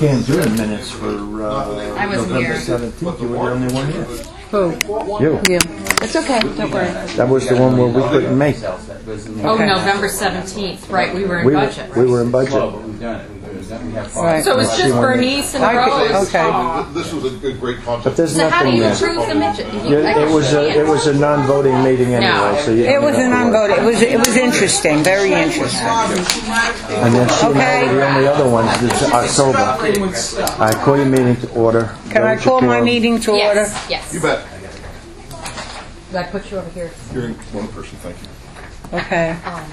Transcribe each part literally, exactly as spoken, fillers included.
can't do the minutes for uh, I wasn't November here. seventeenth. You were the only one here. Who? You. You. It's okay, don't worry. That was the one where we couldn't make. Oh, November seventeenth, right, we were in We were, budget. we were in budget. Right. So it's just Bernice and Rose? Okay. This was a good, great But concept. there's So how do nothing you there. approve the budget? Yeah, It was a, it was a non-voting meeting anyway, so you. It was a non-voting, it was, it was interesting, very interesting. And then she Okay. and the only other one is October. I call your meeting to order. Can I call my meeting to order? Yes, yes. You bet. Did I put you over here? You're in one person, thank you. Okay. Um,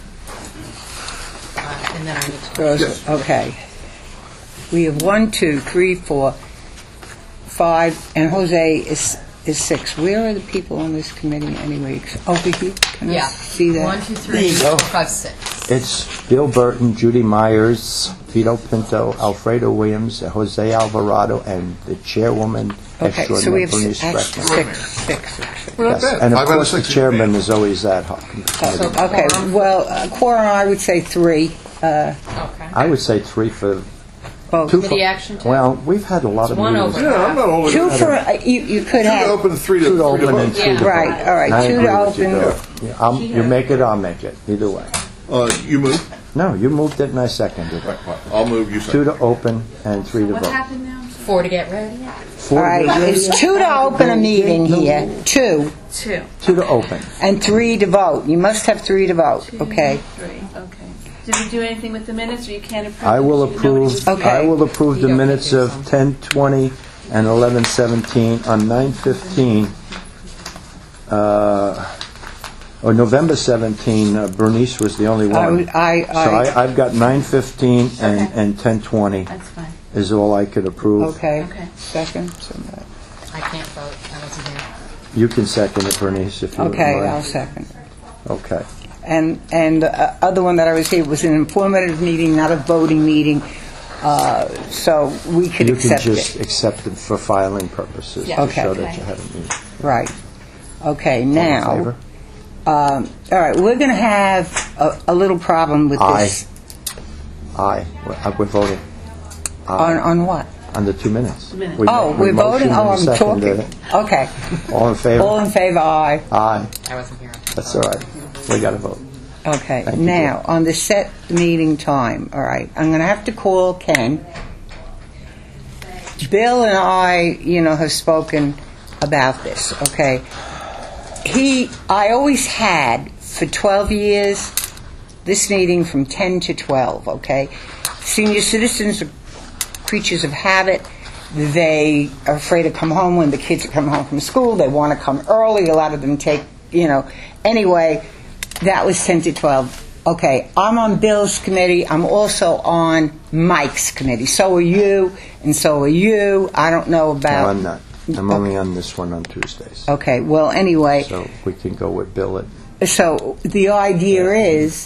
uh, And then I need to... Rose, okay. We have one, two, three, four, five, and Jose is is six. Where are the people on this committee anyway? Over here? Can I Yeah. see that? One, two, three, go. four, five, six. It's Bill Burton, Judy Myers, Vito Pinto, Alfredo Williams, Jose Alvarado, and the chairwoman Okay, so we extraordinary have Bernice s- that's Streckman. six, six, six, six. Yes, and of Five out of course the six is chairman me. is always that hot. Oh, okay, well, uh, quorum, I would say three. Uh, Okay. I would say three for both. two. Committee For, action, too? well, we've had a lot of one meetings. over. Yeah, I'm not only. Two for, uh, you, you could Two to have, open, three to, Two to three open to and vote. two to right, vote. all right, I two agree to with you, open. Bill. Yeah, I'll, you make it, I'll make it. Either way. Uh, you move. No, you moved it and I seconded it. Right, right. I'll move, you Two second. to open and three to What vote. happened now? Four to get ready? Four All to- right, it's two to open a meeting here, two, Two. Two to open. and three to vote. You must have three to vote, okay? Three, okay. Did we do anything with the minutes, or you can't approve? I will because you- nobody approve, was- Okay. I will approve You the don't minutes need to of do ten twenty and eleven seventeen on nine fifteen, uh, or November seventeenth, uh, Bernice was the only I, one. would- I, So I, I, I've got nine fifteen and, Okay. and ten twenty That's fine. is all I could approve. okay, Okay. second, somebody. I can't vote, I wasn't here. You can second it, Bernice, if you would Okay, I'll mind. second. Okay. And, and the uh, other one that I was here was an informative meeting, not a voting meeting, uh, so we could You can accept just it. accept it for filing purposes, Yeah. to Okay. show that Okay. you had a meeting. Right. Okay, All in now, favor? um, all right, we're going to have a, a little problem with Aye. this. Aye, we're uh, we're voting. On, Aye. on what? On the two minutes. Minutes. We- Oh, we we're voting? motioned Oh, and I'm seconded talking. it. Okay. All in favor? All in favor, aye. Aye, I wasn't here. that's all right. We got to vote. Okay, Thank you, now, on the set meeting time, all right, I'm going to have to call Ken. Bill and I, you know, have spoken about this, okay? He, I always had, for twelve years, this meeting from ten to twelve, okay? Senior citizens are creatures of habit. They are afraid to come home when the kids come home from school. They want to come early. A lot of them take, you know. Anyway, that was ten to twelve. Okay, I'm on Bill's committee. I'm also on Mike's committee. So are you, and so are you. I don't know No, about... I'm not. I'm only on this one on Tuesdays. Okay, well, anyway, So we can go with Bill at, so the idea is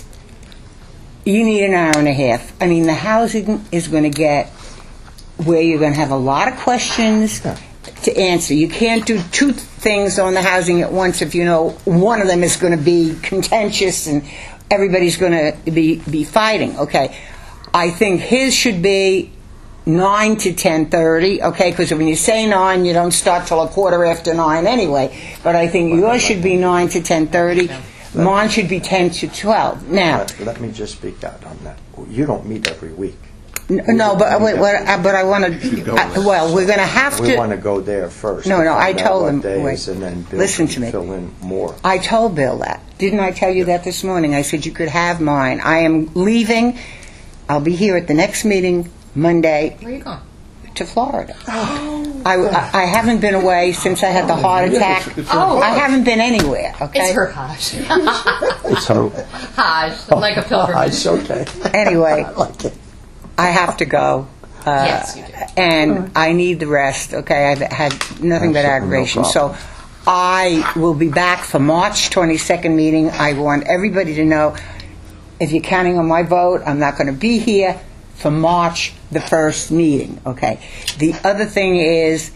you need an hour and a half. I mean, the housing is going to get where you're going to have a lot of questions Yeah. to answer. You can't do two things on the housing at once if you know one of them is going to be contentious and everybody's going to be, be fighting. Okay, I think his should be nine to ten thirty, okay, because when you say nine, you don't start till a quarter after nine anyway. But I think yours should be nine to ten thirty. Mine should be ten to twelve. Now, let, let me just speak out on that. You don't meet every week. n- no, but wait, what, I- but I want to. Well, we're going to have We to. want to go there first. No, to no, I find out told what him- days, wait. and then Bill Listen can to me. fill in more. I told Bill that. Didn't I tell you that this morning? I said you could have mine. I am leaving. I'll be here at the next meeting Monday Where are you going? to Florida. I, I, I haven't been away since I had the heart attack. Oh. I haven't been anywhere. Okay. It's her Hajj. It's her. Hajj, like a pilgrimage. It's okay. Anyway, I like it. I have to go. Uh, Yes, you do. And I need the rest. Okay, I've had nothing but Absolutely, no aggravation. So problem. I will be back for March twenty-second meeting. I want everybody to know, if you're counting on my vote, I'm not going to be here for March the first meeting. Okay. The other thing is,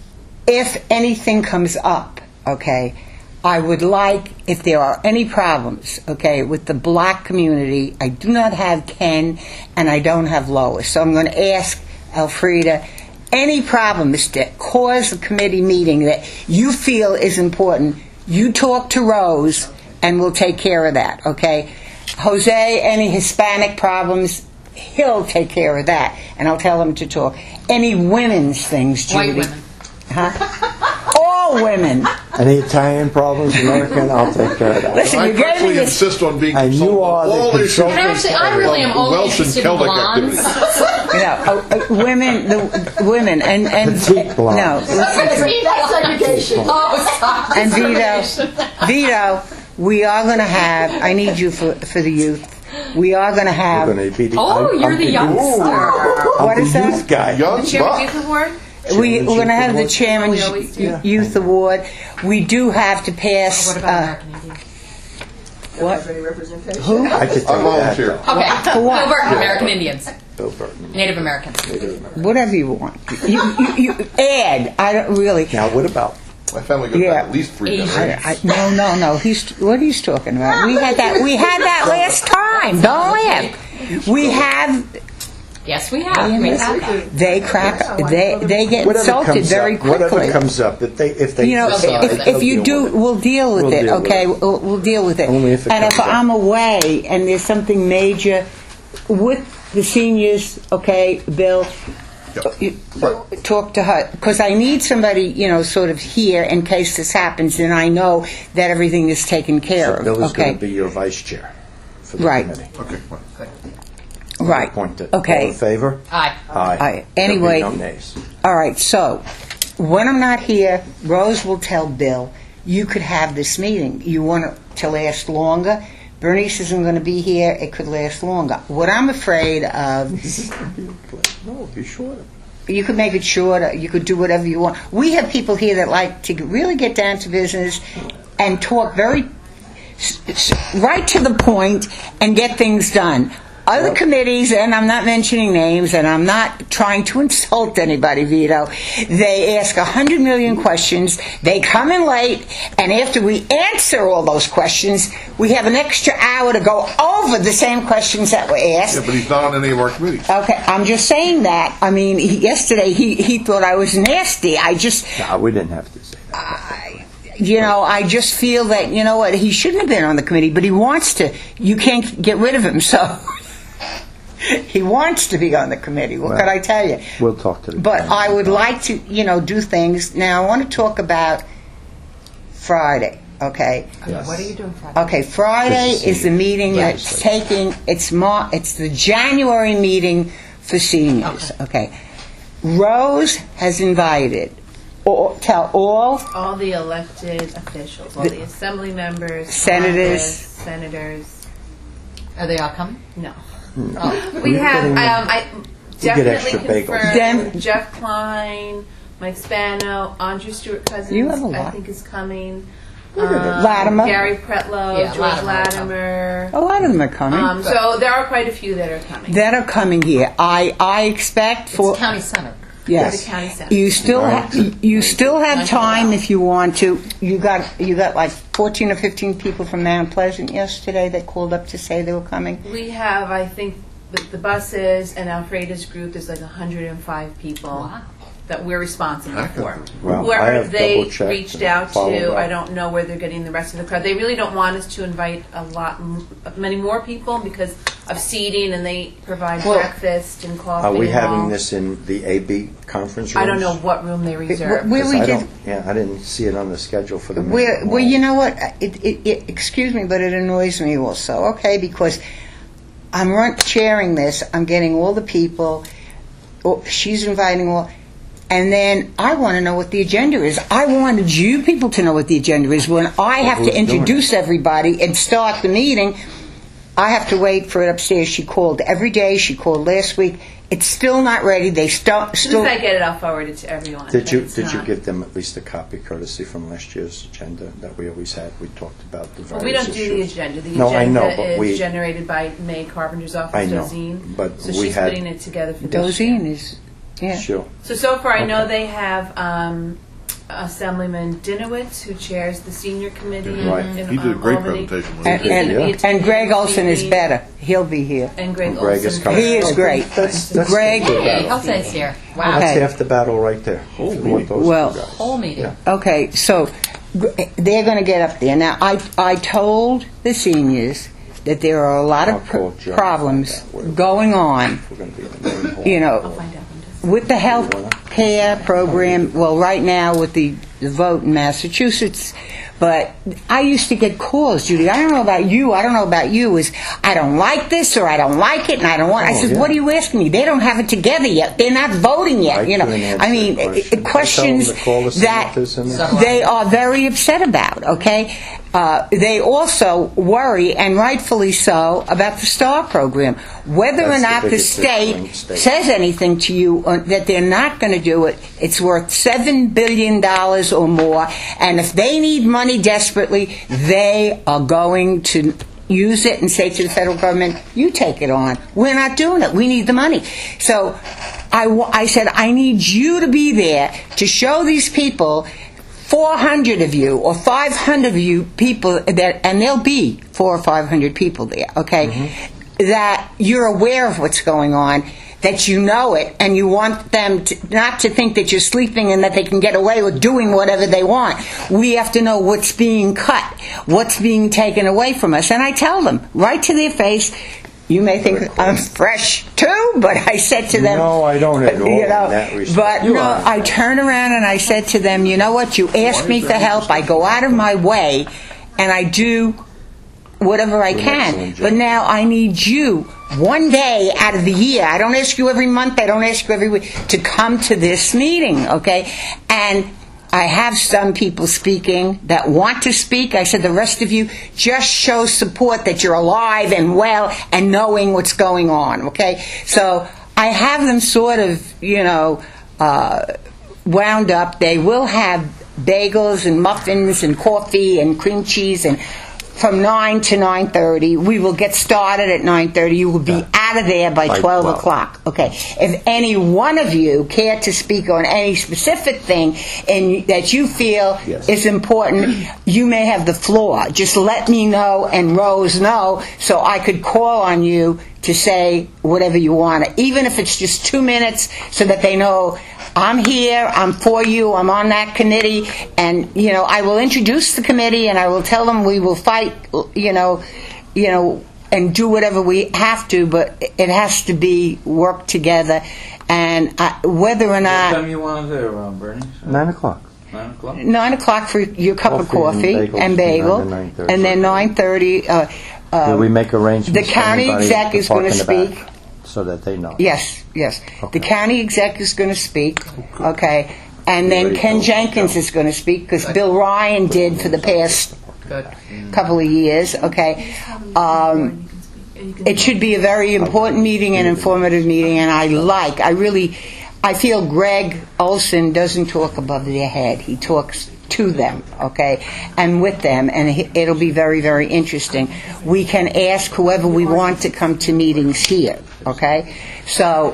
if anything comes up, okay, I would like, if there are any problems, okay, with the black community, I do not have Ken and I don't have Lois. So I'm going to ask Elfrida, any problems that cause a committee meeting that you feel is important, you talk to Rose, and we'll take care of that, okay? Jose, any Hispanic problems, he'll take care of that, and I'll tell him to talk. Any women's things, Judy. White women. Huh? All women. Any Italian problems, American, I'll take care of that. Listen, I you gave me personally this. insist on being And you consulted are on the all issues. consultant. And actually, I really am only Welsh and interested in Celtic blondes. activities. You know, uh, uh, women, the women, and and Petite blonde. no, That's segregation. Oh, stop. and Vito, Vito, we are going to have. I need you for for the youth. We are going to have. You're gonna be the, Oh, I'm- you're I'm the youngster. I'm What the is that? youth guy. Young Chairman buck. Youth Award? We, we're going to have the Chairman's We always do. Youth Award. We do have to pass. What about uh, American Indian? what? Who? I could I take that. volunteer. though. Okay. For what? Bill Burton, American Indians. Bill Burton. Native Americans. Whatever you want. You, you, you add. I don't really. Now, what about? My family goes Yeah. back at least three Asian. generations. I, I, no, no, no. He's what he's talking about. We had that. We had that last time. Don't laugh. We have. Yes, we have. We have that. They crack. They they get Whatever insulted comes very up, quickly. Whatever comes up, if they if they You know, decide, if, they'll if you deal do, with it. we'll deal with We'll it, deal with okay? it. We'll, we'll deal with it. Only if it and if comes up. I'm away and there's something major with the seniors, okay, Bill, you, talk to her. Because I need somebody, you know, sort of here in case this happens, and I know that everything is taken care So of, Bill is going okay? to be your vice chair for the Right. committee. Okay, well, Right. Appointed. All Okay. in favor? Aye. Aye. Aye. There'll be Anyway- no nays. All right, so when I'm not here, Rose will tell Bill, you could have this meeting. You want it to last longer? Bernice isn't going to be here. It could last longer. What I'm afraid of, No, be shorter. you could make it shorter. You could do whatever you want. We have people here that like to really get down to business and talk very s- s- right to the point and get things done. Other committees, and I'm not mentioning names, and I'm not trying to insult anybody, Vito, they ask a hundred million questions, they come in late, and after we answer all those questions, we have an extra hour to go over the same questions that were asked. yeah, but he's not on any of our committees. Okay, I'm just saying that. I mean, he, yesterday he, he thought I was nasty. I just, No, we didn't have to say that. I, you know, I just feel that, you know what, he shouldn't have been on the committee, but he wants to. You can't get rid of him, so he wants to be on the committee. What Well, could I tell you? We'll talk to the. But I would like to, you know, do things. Now, I want to talk about Friday, okay? Yes. What are you doing Friday? Okay, Friday Good to see is the you. meeting that's Legislature. taking, it's Mar, it's the January meeting for seniors, okay? Rose has invited, all, tell all, All the elected officials, all the assembly members, Senators. Congress, senators. Are they all coming? No. Oh. We You're have, getting- um, I get definitely extra bagels. confirmed Dem- Jeff Klein, Mike Spano, Andrew Stewart Cousins, You have a I lot. think is coming. Look at it. Um, Latimer. Gary Pretlow, Yeah, George Latimer will come. Latimer. a lot of them are coming. Um, so there are quite a few that are coming. that are coming here. I, I expect for, It's county center. yes. The county center. You still, ha- you still have Right. time if you want to. You got, you got like fourteen or fifteen people from Mount Pleasant yesterday that called up to say they were coming. We have, I think, with the buses and Alfreda's group, there's like one hundred five people Wow. that we're responsible for. Well, I Whoever have they double-checked reached and out followed to, up. I don't know where they're getting the rest of the crowd. They really don't want us to invite a lot, m- many more people because of seating, and they provide Well, breakfast and coffee. Are we and having all. this in the A B conference room? I don't know what room they reserve. Where we I did, don't, yeah, I didn't see it on the schedule for the. Well, main well, hall. you know what? It, it, it, excuse me, but it annoys me also. Okay, because I'm run, chairing this. I'm getting all the people. Oh, she's inviting all, and then I want to know what the agenda is. I wanted you people to know what the agenda is. When I have who's to doing introduce everybody and start the meeting, I have to wait for it upstairs. She called every day. She called last week. It's still not ready. They st- As soon still. as I get it, I'll forward it to everyone. Did but you it's did you not. give them at least a copy courtesy from last year's agenda that we always had? We talked about the various Well, we don't do the issues. agenda. The No, I agenda know, but is we- generated by May Carpenter's office, I know, Dozine. but so we she's had- putting it together for this year. Dozine is. Yeah. Sure. So so far, I know Okay. they have um, Assemblyman Dinowitz, who chairs the senior committee. Right. in, He did a um, great Albany. presentation. And, Yeah. and, and Greg Olson is better. He'll be here. And Greg, And Greg is Olson. coming. He is great. That's, that's Greg- the Hey, battle. Jose's here. Wow. Okay. That's half the battle right there. Whole If you meeting. want those two Well, guys. Whole meeting. Yeah. Okay, so gr- they're going to get up there. Now, I, I told the seniors that there are a lot I'll of pr- call Joe. problems Find out where- going on, We're going to be in the main hall. you I'll know, find out when it is. with the health care program, well, right now with the, the vote in Massachusetts, but I used to get calls, Judy. I don't know about you. I don't know about you. Is I don't like this or I don't like it and I don't want. I Oh, said, yeah. what are you asking me? They don't have it together yet. They're not voting yet. I you know, couldn't answer I mean, that uh, question. questions I tell them to call the that senators and- So- they are very upset about. Okay, uh, they also worry, and rightfully so, about the STAR program. Whether That's or the not the biggest state issue in the state. says anything to you uh, that they're not going to do it, it's worth seven billion dollars or more. And if they need money desperately, they are going to use it and say to the federal government, you take it on. We're not doing it. We need the money. So I, wa- I said, I need you to be there to show these people, four hundred of you or five hundred of you people, that, and there'll be four or five hundred people there, okay, that you're aware of what's going on, that you know it, and you want them to, not to think that you're sleeping and that they can get away with doing whatever they want. We have to know what's being cut, what's being taken away from us. And I tell them, right to their face, you may think I'm fresh too, but I said to them... No, I don't at all you know, in that respect. But You no, are. I turn around and I said to them, you know what, you asked me for help, I go out of my way, and I do whatever I You're an can. excellent job. But now I need you, one day out of the year, I don't ask you every month, I don't ask you every week, to come to this meeting, okay? And I have some people speaking that want to speak. I said the rest of you just show support that you're alive and well and knowing what's going on, okay? So I have them sort of, you know, uh, wound up. They will have bagels and muffins and coffee and cream cheese and from nine to nine thirty. We will get started at nine thirty. You will be out of there by By twelve twelve. o'clock. Okay. If any one of you care to speak on any specific thing and that you feel Yes. is important, you may have the floor. Just let me know and Rose know so I could call on you to say whatever you want, even if it's just two minutes so that they know I'm here, I'm for you, I'm on that committee, and, you know, I will introduce the committee and I will tell them we will fight, you know, you know, and do whatever we have to, but it has to be work together. And I, whether or What not, time you want there, uh, Bernie? Nine o'clock. Nine o'clock? nine o'clock for your cup of Coffee coffee and bagels and from bagel, nine to nine thirty. and then nine thirty, uh, Will uh, we make arrangements the for county anybody exec is park gonna in the back speak. so that they know? yes, yes. Okay. The county exec is going to speak, okay, and then Ready to Ken go. Jenkins is going to speak, because Bill Ryan did for the past Good. couple of years, okay. Um, it should be a very important meeting and informative meeting, and I like, I really, I feel Greg Olson doesn't talk above their head. He talks to them, okay, and with them, and he- it'll be very, very interesting. We can ask whoever we want to come to meetings here, okay? So,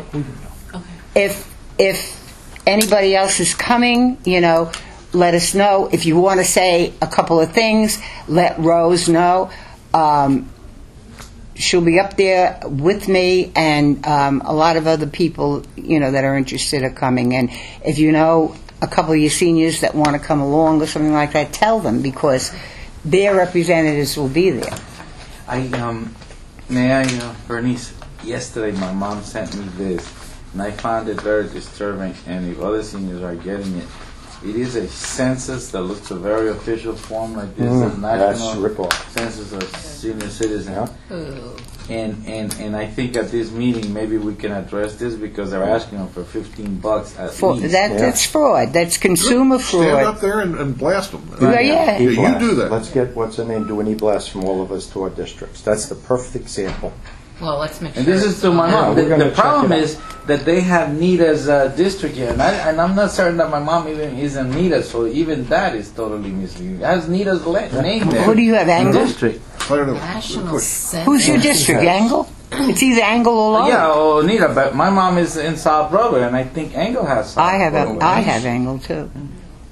if if anybody else is coming, you know, let us know. If you want to say a couple of things, let Rose know. Um, she'll be up there with me, and um, a lot of other people, you know, that are interested are coming. And if you know a couple of your seniors that want to come along or something like that, tell them, because their representatives will be there. I, um, may I, uh, Bernice, yesterday my mom sent me this, and I found it very disturbing, and if other seniors are getting it, it is a census that looks a very official form like this, Mm, a that's national rip-off. census of senior citizens. Yeah. Ooh. And, and and I think at this meeting maybe we can address this because they're asking them for fifteen bucks at For, least. that, Yeah. That's fraud. That's consumer Stand fraud. up there and, and blast them. Yeah, yeah. E you blast. do that. Let's get, what's the name, do an e-blast from all of us to our districts. That's the perfect example. Well, let's make sure. And this is to my Yeah, mom. we're The, gonna the check problem it out. is that they have Nita's uh, district here, and, I, and I'm not certain that my mom even is in Nita, so even that is totally misleading. It has Nita's la- name there. Who do you have, Angle? District. I don't know. National Center. Who's your district, Angle? It's either Angle or Lowell. Yeah, oh, Nita, but my mom is in South Brother, and I think Engel has South I have Brother. I have Angle too.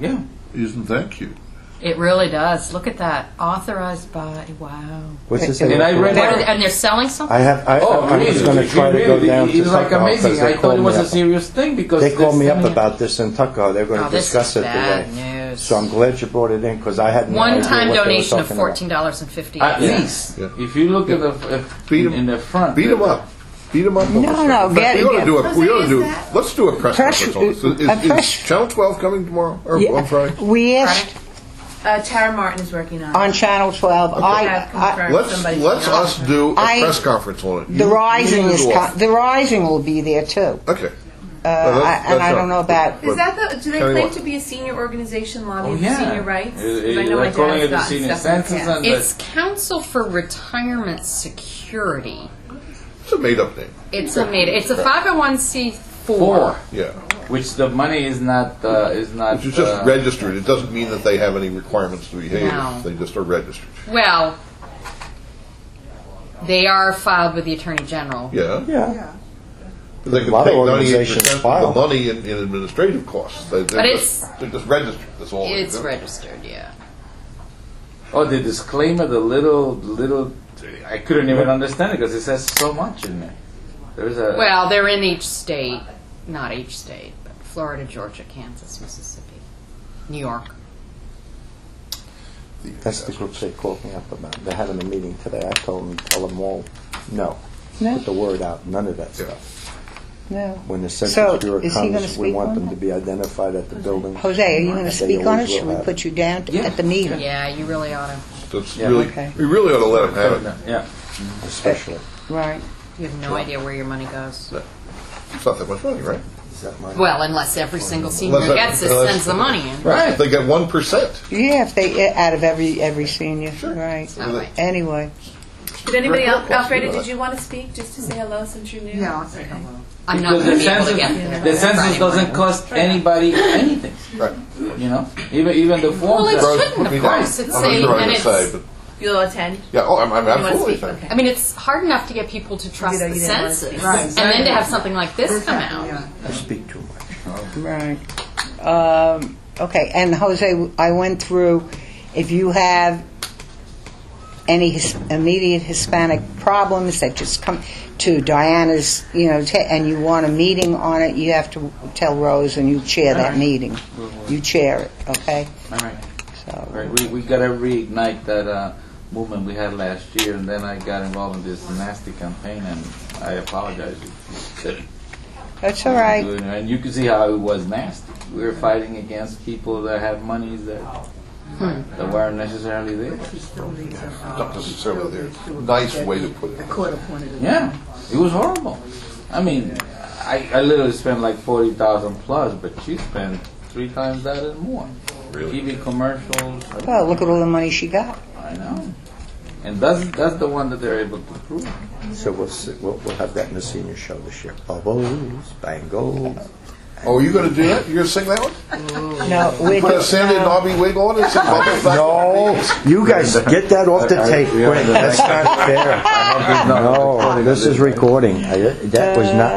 Yeah. Isn't that cute? It really does. Look at that. Authorized by, wow. What's this? And I read What, that. and they're selling something? I have. I, Oh, I was going to try to go down to It's like Tuckahoe amazing. because they I thought called it was me a up. serious thing because They called me they're up sending- about this in Tuckahoe. They're going Oh, to this discuss is it bad today. news. So I'm glad you brought it in because I had no idea One-time what they were donation of talking about. fourteen dollars and fifty At cents. least, Yeah. if you look at the if, Beat 'em- in the front, Beat them up. Beat them up. No, no, In fact, get- we ought to get- do a. We ought to Jose, do. is that- Let's do a press, Press- conference on this. Is, a is press- Channel twelve coming tomorrow or Yeah, on Friday? we asked Uh, Tara Martin is working on it. on Channel twelve. I, Have I, confirmed Let's somebody's let's gonna- us do a I- press conference on it. the You- Rising you is go co- off. the Rising will be there too. Okay. Uh, that's- I, and that's I all. don't know about. Is that the? Do they Tell you claim what. to be a senior organization lobbying Oh, for yeah. senior rights? 'Cause It- it- I know my they're calling dad's it the gotten senior stuff in the census past. and- It's Council for Retirement Security. It's a made up name. It's a made. It's a five oh one c four. four, Yeah. which the money is not uh, is not. Which is just uh, registered. It doesn't mean that they have any requirements to behave. No. They just are registered. Well, they are filed with the Attorney General. Yeah. Yeah. They can A lot of take organizations ninety-eight percent file. of the money in, in administrative costs. They, they're But just, it's- they're just registered. That's all. they It's do. registered, yeah. Oh, the disclaimer, the little little. I couldn't even understand it because it says so much in there. There's a. Well, they're in each state, not each state, but Florida, Georgia, Kansas, Mississippi, New York. That's the group they called me up about. They're having a meeting today. I told them, tell them all, no. No. Put the word out. None of that Yeah. stuff. No. When the Census So, Bureau is he gonna comes, we speak want on them that? to be identified at the building. Jose, are you going to They speak on it? always Should will we have put you down to, Yeah. at the meeting? Yeah, you really ought to. That's Yeah. really, Okay. we really ought to let them have it. Yeah. Especially. Right. You have no idea where your money goes. It's not that much money, right? Is that my? Well, unless every single senior Unless that- gets it, unless- sends the money in. Right. They get one percent. Yeah, if they out of every every senior. Right. All right. Anyway, Did anybody Rick else, Wilcox, Alfreda, you know did that. you want to speak just to say hello since you're new? Yeah, I'll say hello. I'm not Because going the to be able to census, get there. the census Friday doesn't morning. cost anybody anything. Right. You know, even even the Well, forms. it are- shouldn't, of course. It's I'm a, not sure what and I'm it's, going to say, but You'll attend? yeah, oh, I'm, I'm You wanna absolutely speak? saying. Okay. I mean, it's hard enough to get people to trust You know, the you didn't wanna census. speak. Right. And then to have something like this come out. Yeah. I speak too much. right. Um, okay, and Jose, I went through. If you have any his, immediate Hispanic problems, that just come to Diana's, you know, t- and you want a meeting on it, you have to tell Rose, and you chair that meeting. You chair it, okay? All right. So. Right. We we got to reignite that uh, movement we had last year, and then I got involved in this nasty campaign, and I apologize. That- That's all right. And you can see how it was nasty. We were fighting against people that had monies that that weren't necessarily there. Not necessarily there. Nice way to put it. The court appointed it. Yeah, it was horrible. I mean, I, I literally spent like forty thousand plus, but she spent three times that and more. Really? T V commercials. Well, look at all the money she got. I know. And that's that's the one that they're able to prove. So we'll, see, we'll we'll have that in the senior show this year. Bubbles, bangles. Oh, are you going to do that? You're going to sing that one? No, we Put a Sandy Nobby wig on and sing Bubbles Back? No, you guys get that off the tape. We have Quick. the That's next- not fair. No, this is recording. I- That was not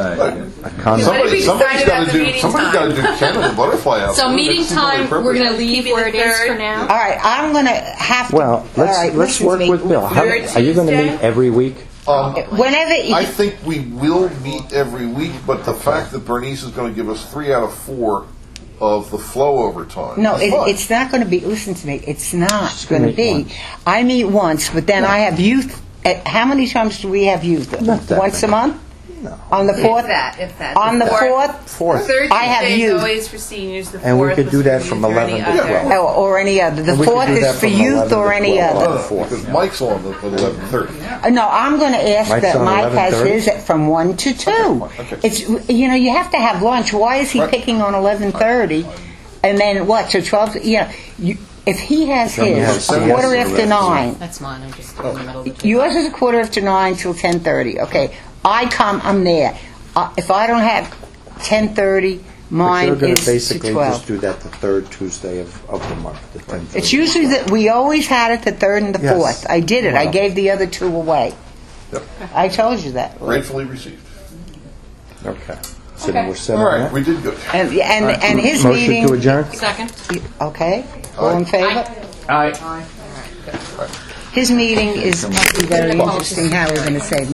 a comment. Somebody, be somebody's decided got at to the do. meeting Somebody's got to do Canada Butterfly out. So there. meeting That seems only time, we're appropriate. going to leave Keep it where it is third. for now. All right, I'm going to have to. Well, all let's right, let's listen to work me. with Bill. How, Third are you going to Tuesday? meet every week? Um, Whenever you, I think we will meet every week, but the fact that Bernice is going to give us three out of four of the flow over time. no, is it, fine. it's not going to be. Listen to me. It's not Just going gonna to be. meet once. I meet once, but then I have youth. At, how many times do we have youth? Not that Once a many. month. No. On the fourth. If that, if that. On the fourth. fourth. Fourth. Third I have Tuesday is youth. always for seniors. The And we fourth could was do for that youth from or eleven any to other. twelve. Or, or any other. The And we could fourth do is that for from youth eleven or to any twelve. other. No, no, Fourth. because Mike's on the, at eleven thirty. Uh, No, I'm going to ask Mike's that on Mike has eleven thirty? his from one to two. Okay. It's you know you have to have lunch. Why is he Right. picking on eleven thirty, and then what? So twelve. You know, you, if he has Then you have his a seven quarter yes, after eleven. nine, That's mine. I just in the middle of the table. yours is a quarter after nine till ten thirty. Okay, I come. I'm there. Uh, if I don't have ten thirty, But mine you're going is to to basically twelve. just do that the third Tuesday of, of the month, the tenth. It's usually that we always had it the third and the Yes. fourth. I did it. I Wow. gave the other two away. Yep. I told you that. Gratefully received. Okay. minutes, and Okay. we're set All on right, that. we did good. And, and, and his Motion meeting... to adjourn? Second? Okay, all in favor? I His meeting is going to be very interesting, how we're going to save